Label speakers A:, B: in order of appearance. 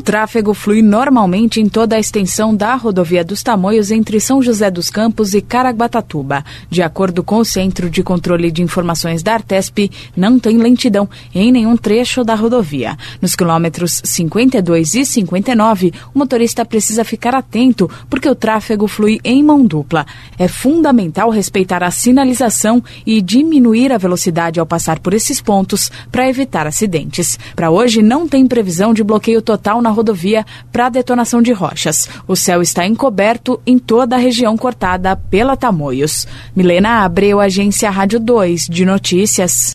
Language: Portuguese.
A: tráfego flui normalmente em toda a extensão da rodovia dos Tamoios entre São José dos Campos e Caraguatatuba. De acordo com o Centro de Controle de Informações da Artesp, não tem lentidão em nenhum trecho da rodovia. Nos quilômetros 52 e 59, o motorista precisa ficar atento porque o tráfego flui em mão dupla. É fundamental respeitar a sinalização e diminuir a velocidade ao passar por esses pontos para evitar acidentes. Para hoje, não tem previsão de bloqueio total na rodovia para detonação de rochas. O céu está encoberto em toda a região cortada pela Tamoios. Milena Abreu, Agência Rádio 2 de Notícias.